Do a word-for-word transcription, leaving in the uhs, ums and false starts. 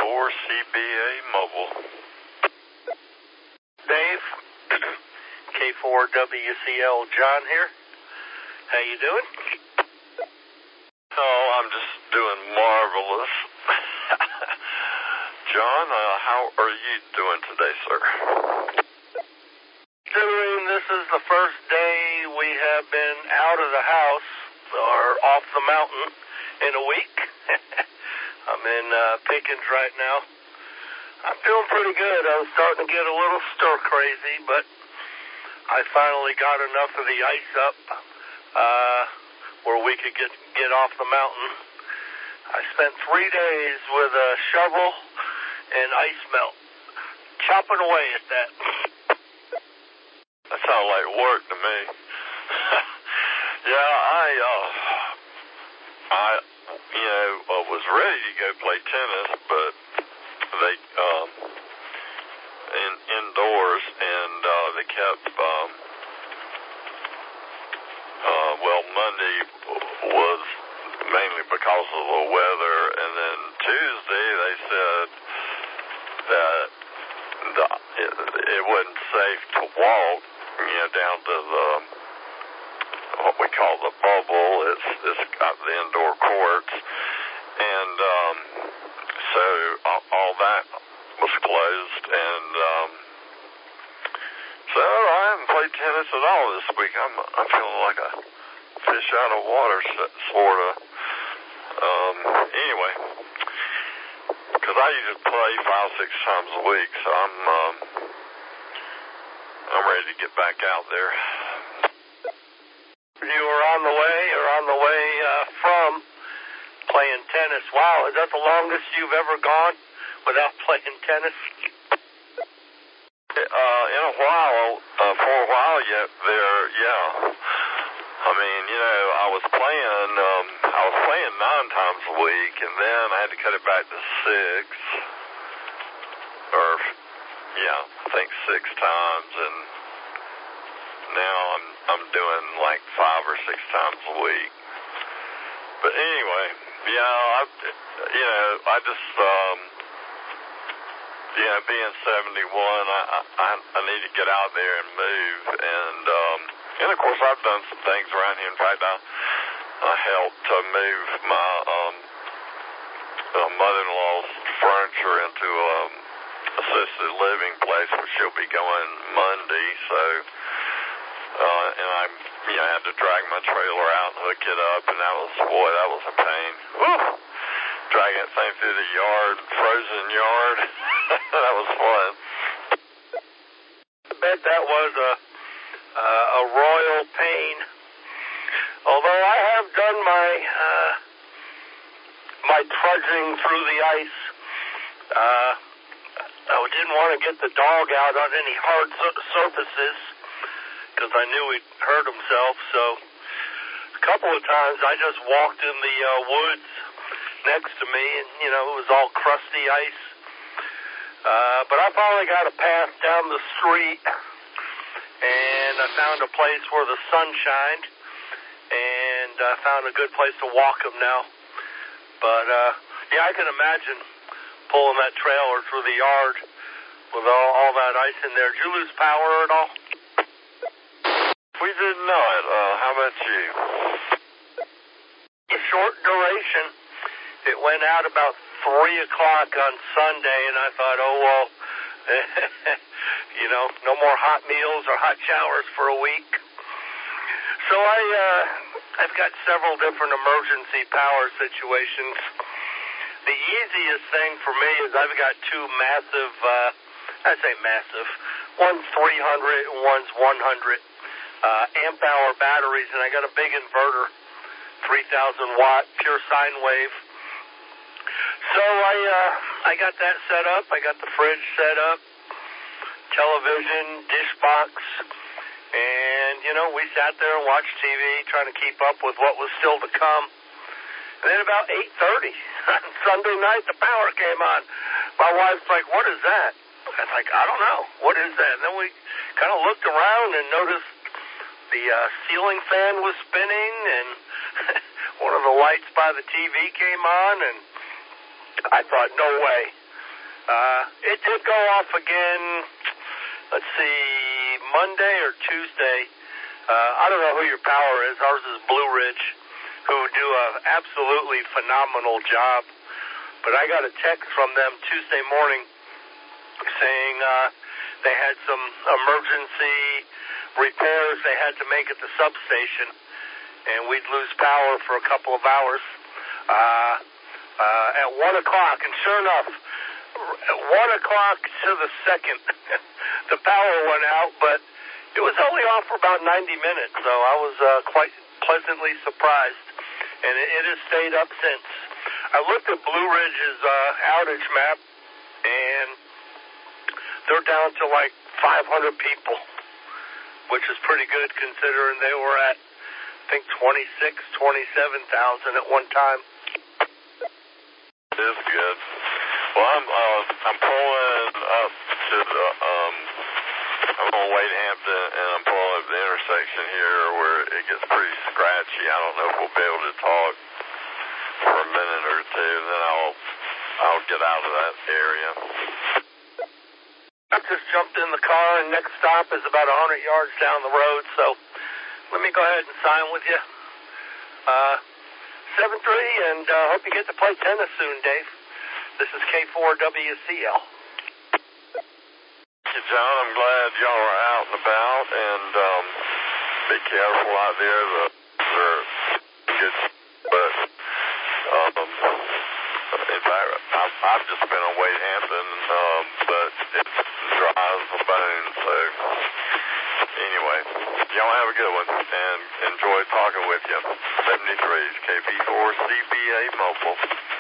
four C B A Mobile. Dave, K four W C L John here. How you doing? Oh, I'm just doing marvelous. John, uh, how are you doing today, sir? Considering this is the first day we have been out of the house or off the mountain in a week. I'm in uh, Pickens right now. I'm feeling pretty good. I was starting to get a little stir crazy, but I finally got enough of the ice up uh, where we could get get off the mountain. I spent three days with a shovel and ice melt, chopping away at that. That sounds like work to me. yeah, I, uh, I, you know, uh, was ready to go play tennis, but they, um, in, indoors, and, uh, they kept, um, uh, well, Monday was mainly because of the weather, and then Tuesday they said that the, it, it wasn't safe to walk, you know, down to the, what we call the bubble. It's, it's got the indoor courts, and, um, so all, all that was closed, and, um, so I haven't played tennis at all this week. I'm, I'm feeling like a fish out of water, sort of. Um, anyway, because I usually play five, six times a week, so I'm, um, I'm ready to get back out there. You were on the way, or on the way uh, from playing tennis. Wow, is that the longest you've ever gone without playing tennis? Uh, in a while, uh, for a while yet there, yeah. I mean, you know, I was playing, um, I was playing nine times a week, and then I had to cut it back to six, or, yeah, I think six times, and now I'm, I'm doing like five or six times a week. But anyway, yeah, I, you know, I just, um, you know, being seventy-one, I, I, I need to get out there and move, and, um, and of course I've done some things around here. In fact, I, I helped to move my, um, uh, mother-in-law's furniture into, um, assisted living place, where she'll be going Monday, so, uh, and I, you know, had to drag my trailer out and hook it up, and that was, boy, that was a pain. Woo! Dragging that thing through the yard, frozen yard. That was fun. I bet that was a, uh, a royal pain. Although I have done my, uh, my trudging through the ice, uh, I didn't want to get the dog out on any hard su- surfaces, because I knew he'd hurt himself, so a couple of times I just walked in the uh, woods next to me, and, you know, it was all crusty ice. Uh, but I finally got a path down the street, and I found a place where the sun shined, and I found a good place to walk him now. But, uh, yeah, I can imagine pulling that trailer through the yard with all, all that ice in there. Did you lose power at all? We did not. Uh, how about you? A short duration. It went out about three o'clock on Sunday, and I thought, oh, well, you know, no more hot meals or hot showers for a week. So I, uh, I've got several different emergency power situations. The easiest thing for me is I've got two massive, uh, I say massive, one's three hundred and one's one hundred uh, amp hour batteries, and I got a big inverter, three thousand watt, pure sine wave. So I, uh, I got that set up. I got the fridge set up, television, dish box, and, you know, we sat there and watched T V, trying to keep up with what was still to come. And then about eight thirty on Sunday night, the power came on. My wife's like, what is that? I was like, I don't know. What is that? And then we kind of looked around and noticed the uh, ceiling fan was spinning, and one of the lights by the T V came on, and I thought, no way. Uh, it did go off again, let's see, Monday or Tuesday. Uh, I don't know who your power is. Ours is Blue Ridge, who do an absolutely phenomenal job. But I got a text from them Tuesday morning saying uh, they had some emergency repairs they had to make at the substation, and we'd lose power for a couple of hours. Uh, uh, at one o'clock, and sure enough, at one o'clock to the second, the power went out, but it was only off for about ninety minutes, so I was uh, quite pleasantly surprised, and it, it has stayed up since. I looked at Blue Ridge's uh, outage map, and they're down to like five hundred people, which is pretty good considering they were at, I think, twenty-six, twenty-seven thousand at one time. It is good. Well, I'm uh, I'm pulling up to the um I'm on Wade Hampton, and I'm pulling up the intersection here where it gets pretty scratchy. I don't know if we'll be able to talk for a minute or two, then I'll I'll get out of that area. I just jumped in the car, and next stop is about one hundred yards down the road, so let me go ahead and sign with you. Uh, seven three, and uh, hope you get to play tennis soon, Dave. This is K four W C L. Thank you, John. I'm glad y'all are out and about, and um, be careful out there. The, they're good, but um, in fact, I've, I've just been on Wade Hampton, um, but it's dry as a bone, so anyway, y'all have a good one, and enjoy talking with you. seventy-three is K P four C B A Mobile.